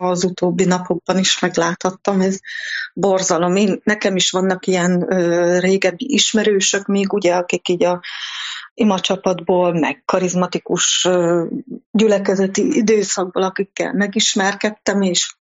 az utóbbi napokban is megláthattam, ez borzalom. Nekem is vannak ilyen régebbi ismerősök még, ugye, akik így a imacsapatból, meg karizmatikus gyülekezeti időszakból, akikkel megismerkedtem, és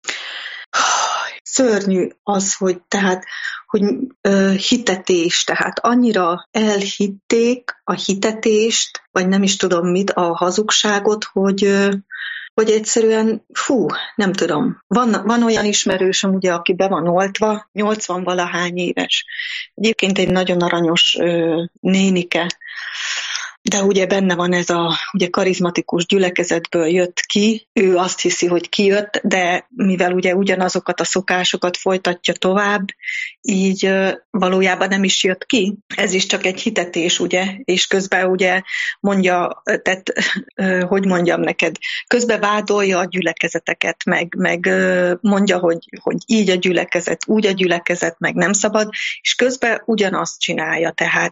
szörnyű az, hogy hitetés, tehát annyira elhitték a hitetést, vagy nem is tudom mit, a hazugságot, hogy egyszerűen, nem tudom. Van olyan ismerősöm, ugye, aki be van oltva, 80-valahány éves. Egyébként egy nagyon aranyos nénike, de ugye benne van ez ugye karizmatikus gyülekezetből jött ki, ő azt hiszi, hogy kijött, de mivel ugye ugyanazokat a szokásokat folytatja tovább, így valójában nem is jött ki. Ez is csak egy hitetés, ugye, és közben ugye mondja, tehát, hogy mondjam neked, közben vádolja a gyülekezeteket, meg mondja, hogy így a gyülekezet, úgy a gyülekezet, meg nem szabad, és közben ugyanazt csinálja, tehát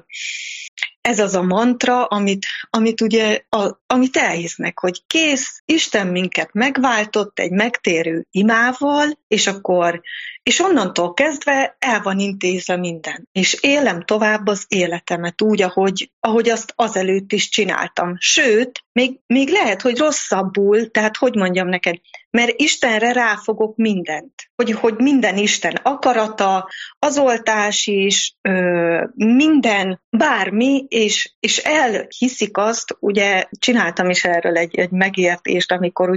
ez az a mantra, amit ugye, amit elhisznek, hogy kész, Isten minket megváltott egy megtérő imával, és onnantól kezdve el van intézve minden. És élem tovább az életemet úgy, ahogy azt azelőtt is csináltam. Sőt, még lehet, hogy rosszabbul, tehát hogy mondjam neked, mert Istenre ráfogok mindent. Hogy minden Isten akarata, az oltás is, minden, bármi, és elhiszik azt, ugye csináltam is erről egy megértést, amikor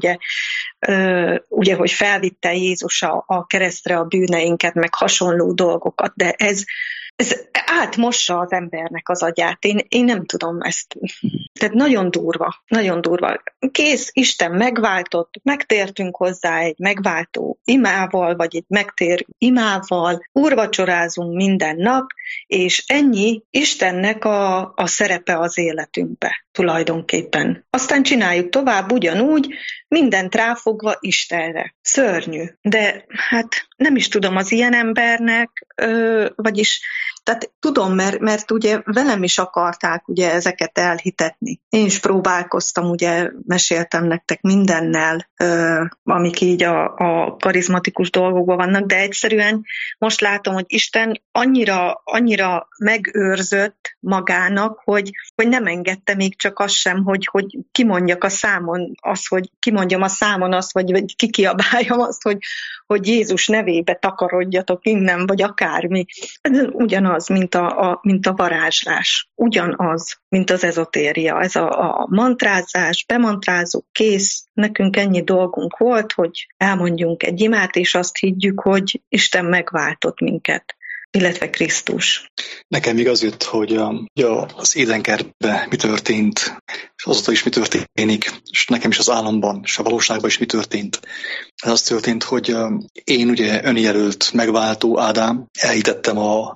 ugye, hogy felvitte Jézus a keresztre a bűneinket, meg hasonló dolgokat, de ez átmossa az embernek az agyát. Én nem tudom ezt. Tehát nagyon durva, nagyon durva. Kész, Isten megváltott, megtértünk hozzá egy megváltó imával, vagy egy megtérő imával, úrvacsorázunk minden nap, és ennyi Istennek a szerepe az életünkbe tulajdonképpen. Aztán csináljuk tovább ugyanúgy, mindent ráfogva Istenre. Szörnyű. De hát nem is tudom, az ilyen embernek, vagyis, tehát tudom, mert ugye velem is akarták ugye ezeket elhitetni. Én is próbálkoztam, ugye meséltem nektek mindennel, amik így a karizmatikus dolgokban vannak, de egyszerűen most látom, hogy Isten annyira megőrzött magának, hogy nem engedte még csak azt sem, hogy kimondjak a számon azt, hogy kimondjam a számon azt, vagy kikiabáljam azt, hogy Jézus nevébe takarodjatok innen, vagy akármi. Ez ugyanaz, mint a varázslás. Ugyanaz, mint az ezotéria. Ez a mantrázás, bemantrázunk, kész. Nekünk ennyi dolgunk volt, hogy elmondjunk egy imát, és azt higgyük, hogy Isten megváltott minket, illetve Krisztus. Nekem igaz jött, hogy az Édenkertben mi történt, és azóta is mi történik, és nekem is az álomban, és a valóságban is mi történt. Ez az történt, hogy én ugye önjelölt megváltó Ádám, elhitettem a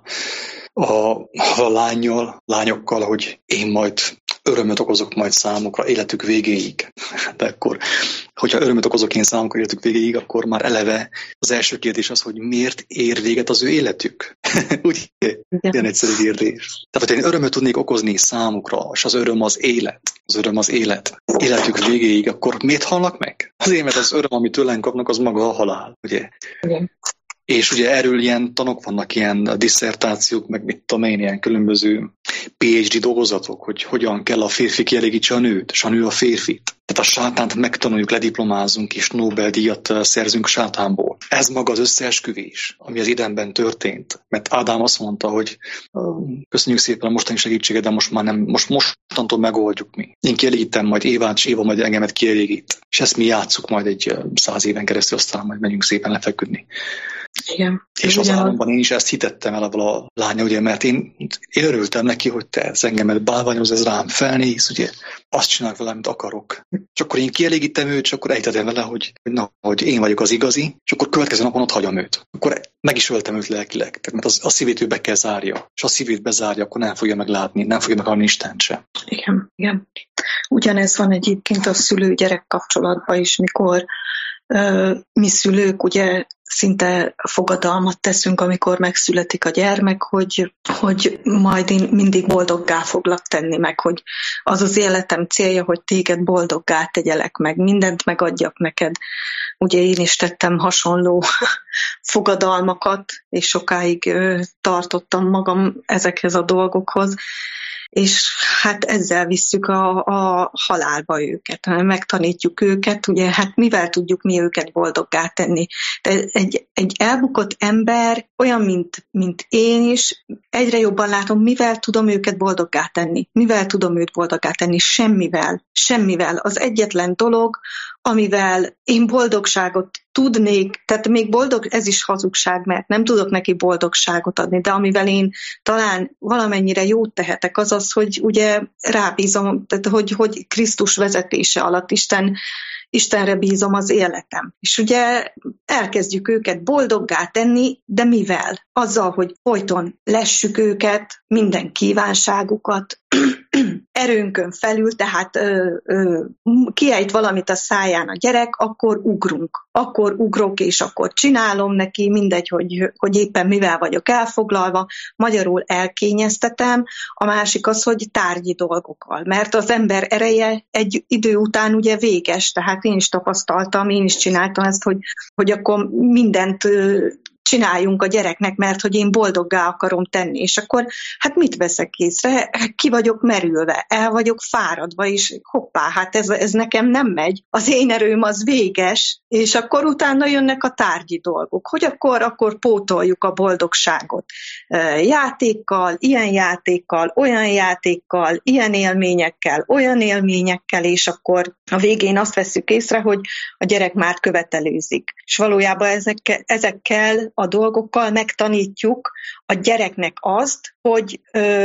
lányokkal, hogy én majd örömöt okozok majd számukra életük végéig. De akkor, hogyha örömöt okozok én számukra életük végéig, akkor már eleve az első kérdés az, hogy miért ér véget az ő életük? Úgy, ilyen egyszerű kérdés. Tehát, hogy én örömöt tudnék okozni számukra, és az öröm az élet. Az öröm az élet. Életük végéig, akkor miért halnak meg? Azért, mert az öröm, amit tőlem kapnak, az maga a halál. Ugye? Igen. És ugye erről ilyen tanok vannak, ilyen disszertációk, meg mit tudom én, ilyen különböző PhD dolgozatok, hogy hogyan kell a férfi kielégítse a nőt, és a nő a férfit. Tehát a sátánt megtanuljuk, lediplomázunk, és Nobel-díjat szerzünk sátánból. Ez maga az összeesküvés, ami az Édenben történt. Mert Ádám azt mondta, hogy köszönjük szépen a mostani segítséget, de most már nem, mostantól megoldjuk mi. Én kielégítem majd Évát, és Éva majd engemet kielégít. És ezt mi játsszuk majd egy 100 éven keresztül, aztán majd megyünk szépen lefeküdni. Igen. És az államban én is ezt hitettem el abban a lánya, ugye, mert én örültem neki, hogy te ez engemet bálványoz, ez rám felnéz, ugye, azt csinálok vele, amit akarok. És akkor én kielégítem őt, és akkor ejtetem vele, hogy én vagyok az igazi, és akkor következő napon ott hagyom őt. Akkor meg is öltem őt lelkileg, tehát, mert a szívét ő be kell zárja, és ha a szívét bezárja, akkor nem fogja meglátni, nem fogja meghallani Istent se. Igen, igen. Ugyanez van egyébként a szülő-gyerek kapcsolatban is, mikor mi szülők ugye szinte fogadalmat teszünk, amikor megszületik a gyermek, hogy majd én mindig boldoggá foglak tenni, meg hogy az az életem célja, hogy téged boldoggá tegyelek meg, mindent megadjak neked. Ugye én is tettem hasonló fogadalmakat, és sokáig tartottam magam ezekhez a dolgokhoz, és hát ezzel visszük a halálba őket, megtanítjuk őket, ugye hát mivel tudjuk mi őket boldoggá tenni. De egy elbukott ember, olyan, mint én is, egyre jobban látom, mivel tudom őket boldoggá tenni. Mivel tudom őt boldoggá tenni? Semmivel. Semmivel. Az egyetlen dolog, amivel én boldogságot tudnék, tehát még boldog, ez is hazugság, mert nem tudok neki boldogságot adni, de amivel én talán valamennyire jót tehetek, az az, hogy ugye rábízom, tehát hogy Krisztus vezetése alatt Istenre bízom az életem. És ugye elkezdjük őket boldoggá tenni, de mivel? Azzal, hogy folyton lessük őket, minden kívánságukat, erőnkön felül, tehát kiejt valamit a száján a gyerek, akkor ugrunk. Akkor ugrok, és akkor csinálom neki, mindegy, hogy éppen mivel vagyok elfoglalva, magyarul elkényeztetem. A másik az, hogy tárgyi dolgokkal, mert az ember ereje egy idő után ugye véges, tehát én is tapasztaltam, én is csináltam ezt, hogy akkor mindent csináljunk a gyereknek, mert hogy én boldoggá akarom tenni. És akkor hát mit veszek észre? Ki vagyok merülve, el vagyok fáradva, és hoppá, hát ez nekem nem megy. Az én erőm az véges, és akkor utána jönnek a tárgyi dolgok, hogy akkor pótoljuk a boldogságot. Játékkal, olyan játékkal, ilyen élményekkel, olyan élményekkel, és akkor a végén azt vesszük észre, hogy a gyerek már követelőzik. És valójában ezekkel a dolgokkal megtanítjuk a gyereknek azt, hogy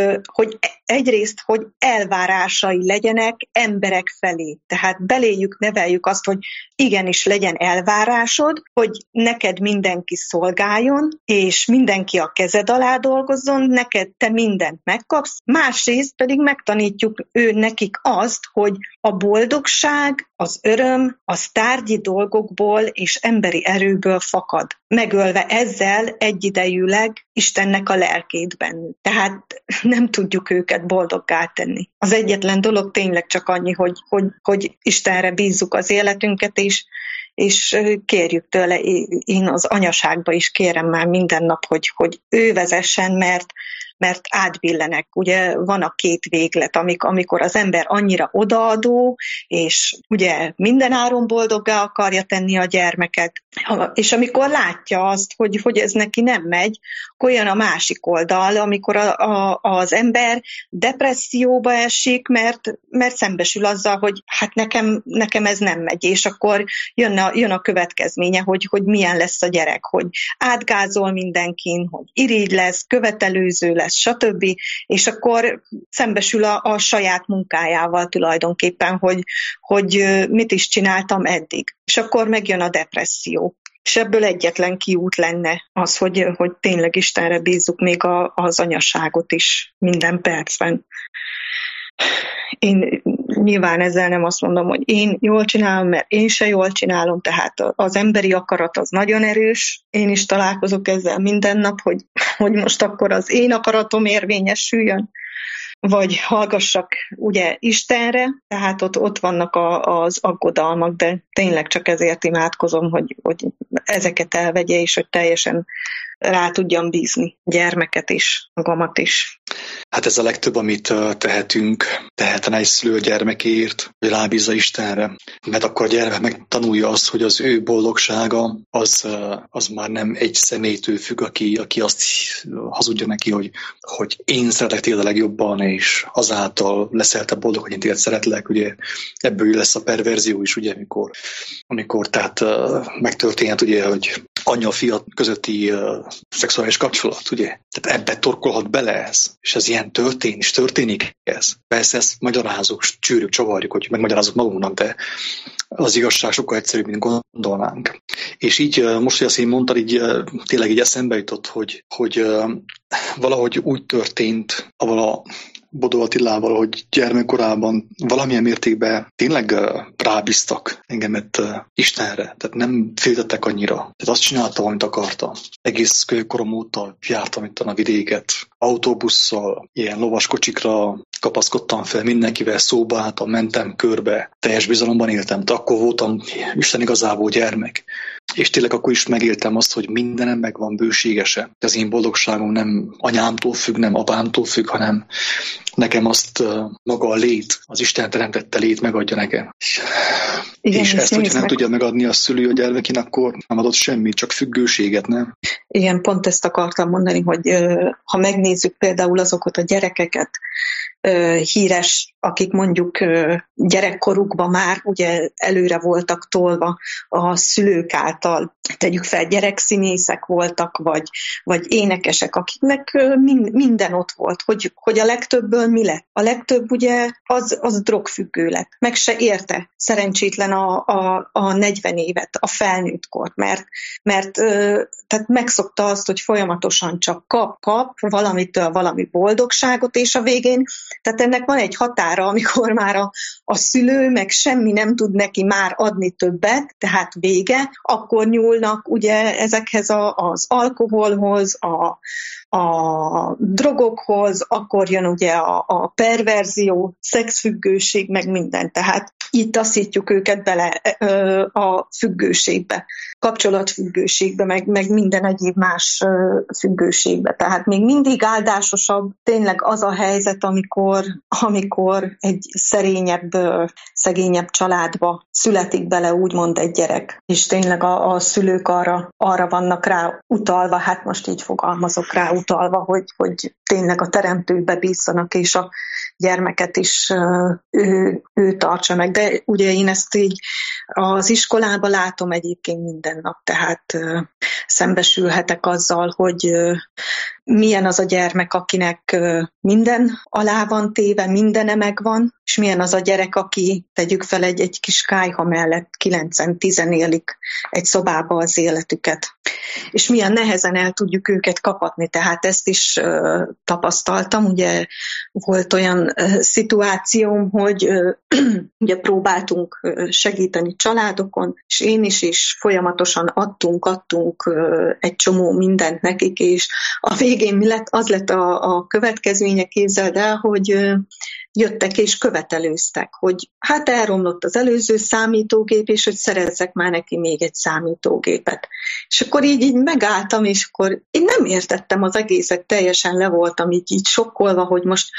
egyrészt, hogy elvárásai legyenek emberek felé. Tehát beléjük neveljük azt, hogy igenis legyen elvárásod, hogy neked mindenki szolgáljon, és mindenki a kezed alá dolgozzon, neked te mindent megkapsz. Másrészt pedig megtanítjuk nekik azt, hogy a boldogság, az öröm, az tárgyi dolgokból és emberi erőből fakad, megölve ezzel egyidejűleg Istennek a lelkét bennük. Tehát nem tudjuk őket boldoggá tenni. Az egyetlen dolog tényleg csak annyi, hogy Istenre bízzuk az életünket, és kérjük tőle, én az anyaságba is kérem már minden nap, hogy ő vezessen, mert átbillenek. Ugye van a két véglet, amikor az ember annyira odaadó, és ugye minden áron boldoggá akarja tenni a gyermeket, és amikor látja azt, hogy ez neki nem megy, akkor jön a másik oldal, amikor az ember depresszióba esik, mert szembesül azzal, hogy hát nekem ez nem megy, és akkor jön a következménye, hogy milyen lesz a gyerek, hogy átgázol mindenkin, hogy irigy lesz, követelőző lesz, stb. És akkor szembesül a saját munkájával tulajdonképpen, hogy mit is csináltam eddig. És akkor megjön a depresszió. És ebből egyetlen kiút lenne az, hogy tényleg Istenre bízzuk még az anyaságot is minden percben. Én nyilván ezzel nem azt mondom, hogy én jól csinálom, mert én se jól csinálom, tehát az emberi akarat az nagyon erős. Én is találkozok ezzel minden nap, hogy most akkor az én akaratom érvényesüljön, vagy hallgassak ugye Istenre, tehát ott vannak az aggodalmak, de tényleg csak ezért imádkozom, hogy ezeket elvegye, és hogy teljesen rá tudjam bízni gyermeket is, magamat is. Hát ez a legtöbb, amit tehetne egy szülő a gyermekéért, hogy rábízza Istenre. Mert akkor a gyermek megtanulja azt, hogy az ő boldogsága az már nem egy személytől függ, aki azt hazudja neki, hogy én szeretlek téged a legjobban, és azáltal leszel te boldog, hogy én téged szeretlek. Ugye ebből lesz a perverzió is, ugye, amikor tehát megtörténhet, ugye, hogy anya-fia közötti szexuális kapcsolat, ugye? Tehát ebbe torkolhat bele ez, és ez ilyen történik ez. Persze ezt magyarázunk, csűrjük, csavarjuk, hogy megmagyarázunk magunknak, de az igazság sokkal egyszerűbb, mint gondolnánk. És így most, hogy azt én mondtad, így tényleg így eszembe jutott, hogy valahogy úgy történt, ahol Bodó Attilával, hogy gyermekkorában valamilyen mértékben tényleg rábíztak engemet Istenre. Tehát nem féltettek annyira. Tehát azt csináltam, amit akartam. Egész kölyökkorom óta jártam itt a vidéket. Autóbusszal, ilyen lovaskocsikra kapaszkodtam fel, mindenkivel szóba álltam, mentem körbe. Teljes bizalomban éltem. De akkor voltam Isten igazából gyermek. És tényleg akkor is megéltem azt, hogy mindenem megvan bőségesen. Az én boldogságom nem anyámtól függ, nem apámtól függ, hanem nekem azt maga a lét, az Isten teremtette lét megadja nekem. Igen, és ezt, hogyha nem tudja megadni a szülő a gyermekén, akkor nem adott semmit, csak függőséget, nem? Igen, pont ezt akartam mondani, hogy ha megnézzük például azokat a gyerekeket, híres, akik mondjuk gyerekkorukban már ugye előre voltak tolva a szülők által. Tegyük fel, gyerekszínészek voltak, vagy énekesek, akiknek minden ott volt, hogy a legtöbbből mi lett. A legtöbb ugye az drogfüggő lett. Meg se érte szerencsétlen a 40 évet, a felnőttkor, mert tehát megszokta azt, hogy folyamatosan csak kap valamitől valami boldogságot, és a végén, tehát ennek van egy határa, amikor már a szülő meg semmi nem tud neki már adni többet, tehát vége, akkor nyúlnak ugye ezekhez az alkoholhoz, a drogokhoz, akkor jön ugye a perverzió, szexfüggőség, meg minden. Tehát itt taszítjuk őket bele a függőségbe, kapcsolatfüggőségbe, meg minden egyéb más függőségbe. Tehát még mindig áldásosabb tényleg az a helyzet, amikor egy szerényebb, szegényebb családba születik bele úgymond egy gyerek, és tényleg a szülők arra vannak rá utalva, hát most így fogalmazok, rá utalva, hogy tényleg a teremtőbe bízzanak, és a gyermeket is ő tartsa meg. De ugye én ezt így az iskolában látom egyébként minden nap, tehát szembesülhetek azzal, hogy milyen az a gyermek, akinek minden alá van téve, mindene megvan, és milyen az a gyerek, aki, tegyük fel, egy kis kályha mellett 9-10 élik egy szobába az életüket. És milyen nehezen el tudjuk őket kapatni, tehát ezt is tapasztaltam. Ugye volt olyan szituációm, hogy ugye próbáltunk segíteni családokon, és én is folyamatosan adtunk egy csomó mindent nekik, és a végén mi lett? Az lett a következménye, képzeld el, hogy jöttek és követelőztek, hogy hát elromlott az előző számítógép, és hogy szerezzek már neki még egy számítógépet. És akkor így megálltam, és akkor én nem értettem az egészet, teljesen le voltam így sokkolva, hogy most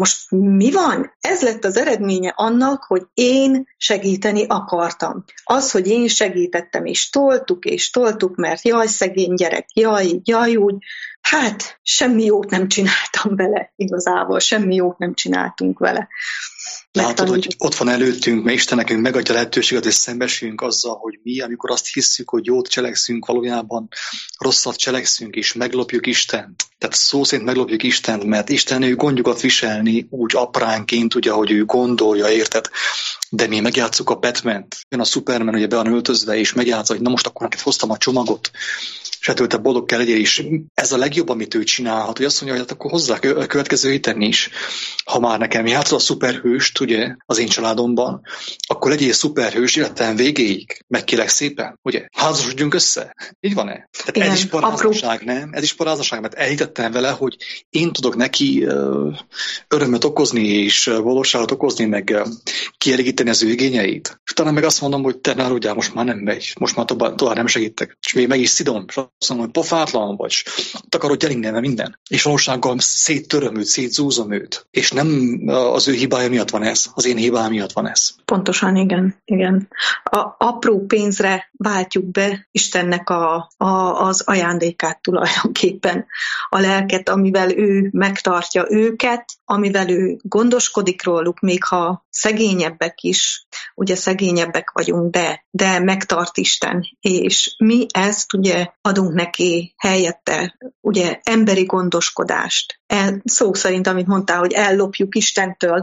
mi van? Ez lett az eredménye annak, hogy én segíteni akartam. Az, hogy én segítettem, és toltuk, mert jaj, szegény gyerek, jaj úgy, hát semmi jót nem csináltam vele igazából, semmi jót nem csináltunk vele. Látod, hogy ott van előttünk, mert Isten nekünk megadja lehetőséget, hogy szembesüljünk azzal, hogy mi, amikor azt hisszük, hogy jót cselekszünk, valójában rosszat cselekszünk, és meglopjuk Istent. Tehát szó szerint meglopjuk Istent, mert Isten ő gondjukat viselni úgy apránként, ugye, ahogy ő gondolja, érted? De mi megjátszuk a Batman-t. Jön a Superman, ugye be van öltözve, és megjátsza, hogy na most akkor neked hoztam a csomagot, és ettől te boldog kell legyél, és ez a legjobb, amit ő csinálhat, hogy azt mondja, hogy hát akkor hozzá a következő héten is. Ha már nekem játszol a szuperhőst, ugye, az én családomban, akkor legyél szuperhős életem végéig. Megkérlek szépen, ugye? Házasodjunk össze. Így van-e? Tehát ez is paráznaság, nem? Ez is paráznaság, mert elhitettem vele, hogy én tudok neki örömet okozni, és boldogságot okozni, meg kielégíteni az ő igényeit. És utána meg azt mondom, hogy te ne aludjál, most már nem megy, most már tovább nem segítek. És még meg is szidom, és azt mondom, hogy pofátlan vagy, takarodj el innen, minden. És valósággal széttöröm őt, szétzúzom őt. És nem az ő hibája miatt van ez, az én hibám miatt van ez. Pontosan, igen. A apró pénzre váltjuk be Istennek az ajándékát tulajdonképpen. A lelket, amivel ő megtartja őket, amivel ő gondoskodik róluk, még ha szegényebbek is, ugye szegényebbek vagyunk, de megtart Isten, és mi ezt ugye adunk neki helyette, ugye emberi gondoskodást. Szó szerint, amit mondtál, hogy ellopjuk Istentől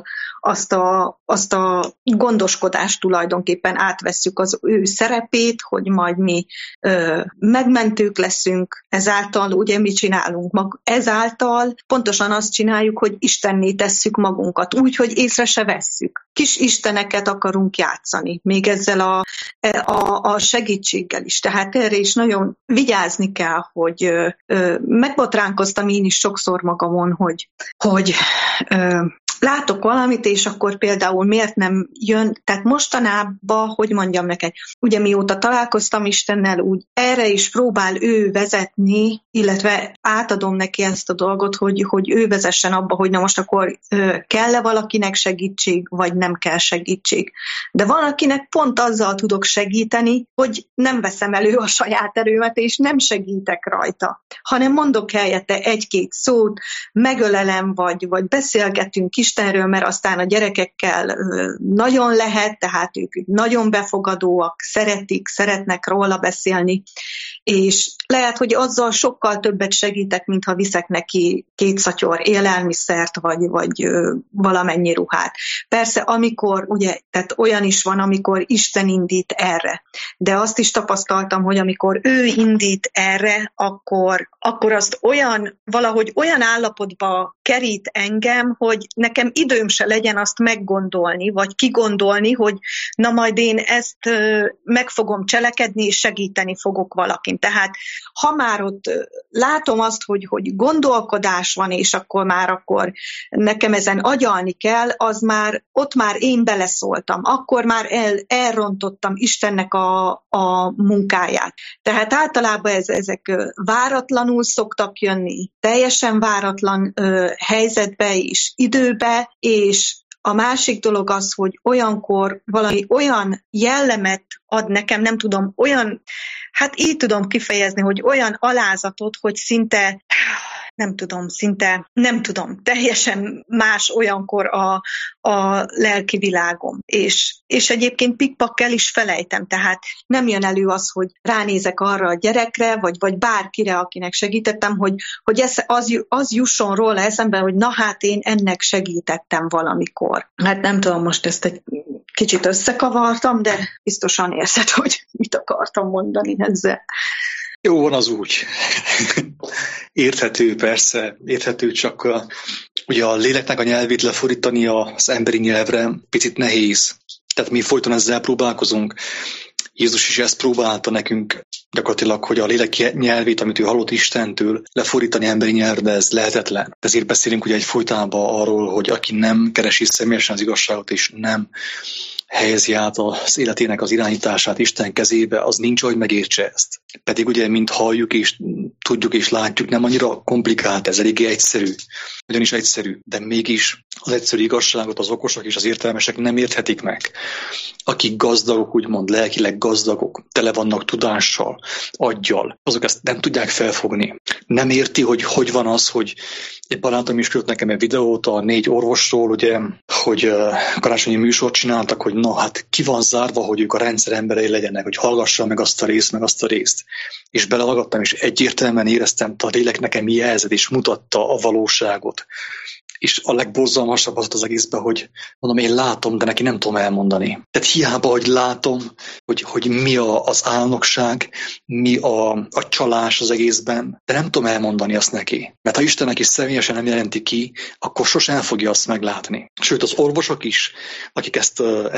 azt a gondoskodást, tulajdonképpen átvesszük az ő szerepét, hogy majd mi megmentők leszünk, ezáltal ugye mi csinálunk? Ezáltal pontosan azt csináljuk, hogy Istenné tesszük magunkat, úgy, hogy észre se vesszük. Kis isteneket akarunk játszani, még ezzel a segítséggel is. Tehát erre is nagyon vigyázni kell, hogy megbotránkoztam én is sokszor magamon, hogy látok valamit, és akkor például miért nem jön, tehát mostanában, hogy mondjam neked, ugye mióta találkoztam Istennel, úgy erre is próbál ő vezetni, illetve átadom neki ezt a dolgot, hogy ő vezessen abba, hogy na most akkor kell-e valakinek segítség, vagy nem kell segítség. De van, akinek pont azzal tudok segíteni, hogy nem veszem elő a saját erőmet, és nem segítek rajta, hanem mondok helyette egy-két szót, megölelem, vagy beszélgetünk Istenről, mert aztán a gyerekekkel nagyon lehet, tehát ők nagyon befogadóak, szeretnek róla beszélni, és lehet, hogy azzal sokkal többet segítek, mintha viszek neki 2 szatyor élelmiszert, vagy valamennyi ruhát. Persze, amikor, ugye, tehát olyan is van, amikor Isten indít erre, de azt is tapasztaltam, hogy amikor ő indít erre, akkor azt valahogy olyan állapotba kerít engem, hogy nekem időm se legyen azt meggondolni, vagy kigondolni, hogy na majd én ezt meg fogom cselekedni, és segíteni fogok valakin. Tehát ha már ott látom azt, hogy gondolkodás van, és akkor nekem ezen agyalni kell, ott már én beleszóltam. Akkor már elrontottam Istennek a munkáját. Tehát általában ezek váratlanul szoktak jönni, teljesen váratlan helyzetbe és időbe, és a másik dolog az, hogy olyankor valami olyan jellemet ad nekem, nem tudom, olyan, hát így tudom kifejezni, hogy olyan alázatot, hogy szinte teljesen más olyankor a lelki világom. És egyébként pikpakkel is felejtem, tehát nem jön elő az, hogy ránézek arra a gyerekre, vagy bárkire, akinek segítettem, hogy az jusson róla eszembe, hogy na hát én ennek segítettem valamikor. Hát nem tudom, most ezt egy kicsit összekavartam, de biztosan érzed, hogy mit akartam mondani ezzel. Jó van az úgy. Érthető, persze, érthető, csak ugye a léleknek a nyelvét lefordítani az emberi nyelvre picit nehéz. Tehát mi folyton ezzel próbálkozunk. Jézus is ezt próbálta nekünk gyakorlatilag, hogy a lélek nyelvét, amit ő hallott Istentől, lefordítani emberi nyelvre, de ez lehetetlen. Ezért beszélünk ugye egyfolytában arról, hogy aki nem keresi személyesen az igazságot, és nem helyezi át az életének az irányítását Isten kezébe, az nincs, hogy megértse ezt. Pedig ugye, mint halljuk és tudjuk és látjuk, nem annyira komplikált, ez eléggé egyszerű. Ugyanis egyszerű, de mégis az egyszerű igazságot az okosak és az értelmesek nem érthetik meg. Akik gazdagok, úgymond lelkileg gazdagok, tele vannak tudással, aggyal, azok ezt nem tudják felfogni. Nem érti, hogy van az, hogy egy barátom is küldött nekem egy videót a 4 orvosról, ugye, hogy karácsonyi műsort csináltak, hogy na hát ki van zárva, hogy ők a rendszer emberei legyenek, hogy hallgassa meg azt a részt. És belehallgattam, és egyértelműen éreztem, a lélek nekem jelzett, és mutatta a valóságot. És a legborzalmasabb az egészben, hogy mondom, én látom, de neki nem tudom elmondani. Tehát hiába, hogy látom, hogy mi az álnokság, mi a csalás az egészben, de nem tudom elmondani azt neki. Mert ha Isten neki személyesen nem jelenti ki, akkor sosem fogja azt meglátni. Sőt, az orvosok is, akik ezt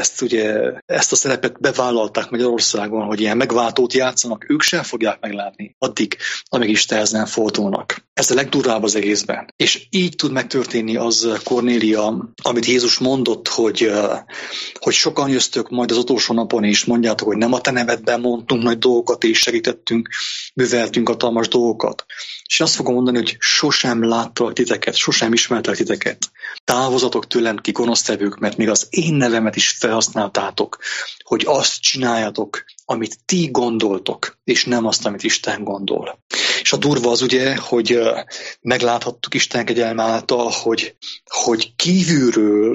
a szerepet bevállalták Magyarországon, hogy ilyen megváltót játszanak, ők sem fogják meglátni addig, amíg Istenhez nem fordulnak. Ez a legdurvább az egészben. És így tud megtörténni az, Kornélia, amit Jézus mondott, hogy sokan jöztök majd az utolsó napon, és mondjátok, hogy nem a te nevedben mondtunk nagy dolgokat, és segítettünk, műveltünk hatalmas dolgokat. És azt fogom mondani, hogy sosem láttalak titeket, sosem ismertelek titeket. Távozatok tőlem, ki gonosztevők, mert még az én nevemet is felhasználtátok, hogy azt csináljátok, amit ti gondoltok, és nem azt, amit Isten gondol. És a durva az ugye, hogy megláthattuk Isten kegyelme által, hogy kívülről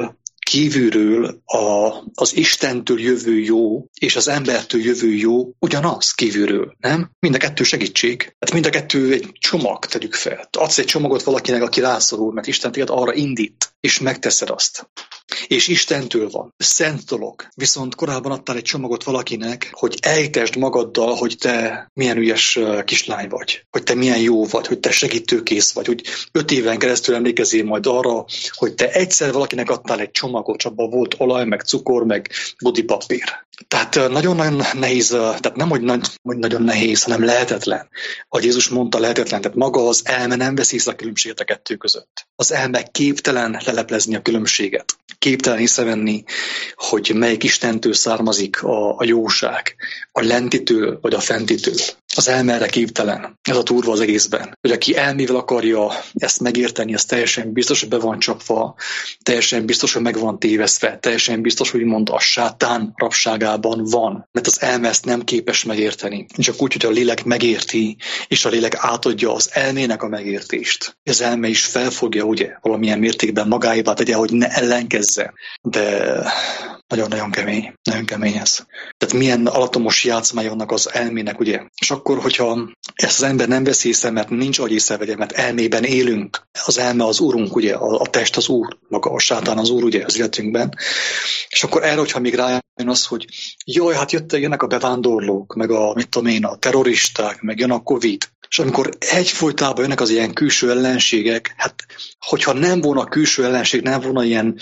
kívülről az Istentől jövő jó és az embertől jövő jó ugyanaz kívülről, nem? Mind a kettő segítség. Tehát mind a kettő egy csomag, tegyük fel. Adsz egy csomagot valakinek, aki rászorul, mert Isten téged arra indít, és megteszed azt. És Istentől van. Szent dolog. Viszont korábban adtál egy csomagot valakinek, hogy ejtesd magaddal, hogy te milyen ügyes kislány vagy, hogy te milyen jó vagy, hogy te segítőkész vagy, hogy 5 éven keresztül emlékezzél majd arra, hogy te egyszer valakinek adtál egy csomagot, csak abban volt olaj, meg cukor, meg budipapír. Tehát nagyon-nagyon nehéz, tehát nem, hogy nagyon nehéz, hanem lehetetlen. Ahogy Jézus mondta, lehetetlen, tehát maga az elme nem veszi észre a különbséget a kettő között. Az elme képtelen leleplezni a különbséget. Képtelen észrevenni, hogy melyik Istentől származik a jóság, a lentitől vagy a fentitől. Az elme erre képtelen. Ez a durva az egészben. Hogy aki elmével akarja ezt megérteni, az teljesen biztos, hogy be van csapva, teljesen biztos, hogy meg van tévesztve, teljesen biztos, hogy mond a sátán rabságában van. Mert az elme ezt nem képes megérteni. Csak úgy, hogy a lélek megérti, és a lélek átadja az elmének a megértést. Az elme is felfogja, ugye, valamilyen mértékben magáévá tegye, hogy ne ellenkezze. De nagyon-nagyon kemény. Nagyon kemény ez. Tehát milyen atomos játszmája vannak az elmének, ugye? És akkor, hogyha ezt az ember nem veszi észre, mert nincs agyészrevegye, mert elmében élünk. Az elme az úrunk, ugye? A test az úr, maga a sátán az úr, ugye, az életünkben. És akkor erre, hogyha még rájön az, hogy jaj, hát jönnek a bevándorlók, meg a terroristák, meg jön a Covid. És amikor egyfolytában jönnek az ilyen külső ellenségek, hát hogyha nem volna külső ellenség, nem volna ilyen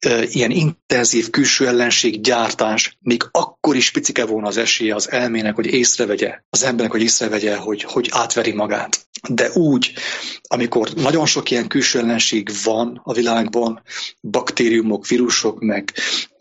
intenzív külső ellenséggyártás, még akkor is picike volna az esélye az elmének, hogy észrevegye, az embernek, hogy észrevegye, hogy átveri magát. De úgy, amikor nagyon sok ilyen külső ellenség van a világban, baktériumok, vírusok, meg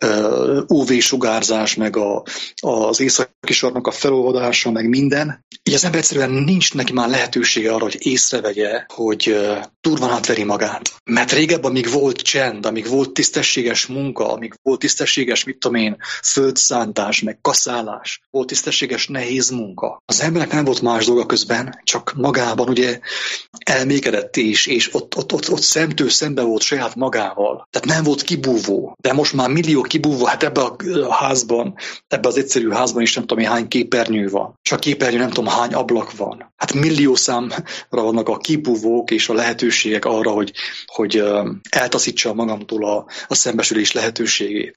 UV-sugárzás, meg az északi sarknak a felolvadása, meg minden, így az ember egyszerűen nincs neki már lehetősége arra, hogy észrevegye, hogy durván átveri magát. Mert régebben, amíg volt csend, amíg volt tisztességes munka, amíg volt tisztességes, földszántás, meg kaszálás, volt tisztességes nehéz munka. Az embernek nem volt más dolga közben, csak magában ugye elmékedett és ott szemtől szembe volt saját magával. Tehát nem volt kibúvó. De most már millió kibúvó, hát ebben a házban, ebben az egyszerű házban is nem tudom, hány képernyő van. És a képernyő nem tudom, hány ablak van. Hát millió számra vannak a kibúvók és a lehetőségek arra, hogy eltaszítsa magamtól a szembesülés lehetőségét.